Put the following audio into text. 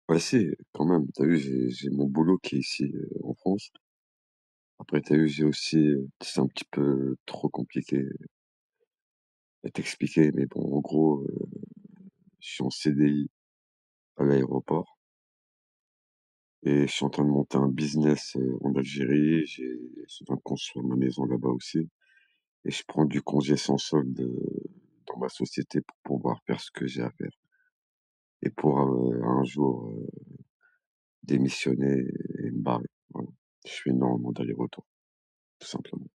Ouais, si, quand même. Tu vu, j'ai mon boulot qui est ici, en France. Après, vu, j'ai aussi, c'est un petit peu trop compliqué à t'expliquer, mais bon, en gros, je suis en CDI à l'aéroport et je suis en train de monter un business, en Algérie. Je suis en train de construire ma maison là-bas aussi et je prends du congé sans solde, dans ma société pour pouvoir faire ce que j'ai à faire et pour, un jour, démissionner et me barrer. Voilà. Je fais énormément d'aller-retour, tout simplement.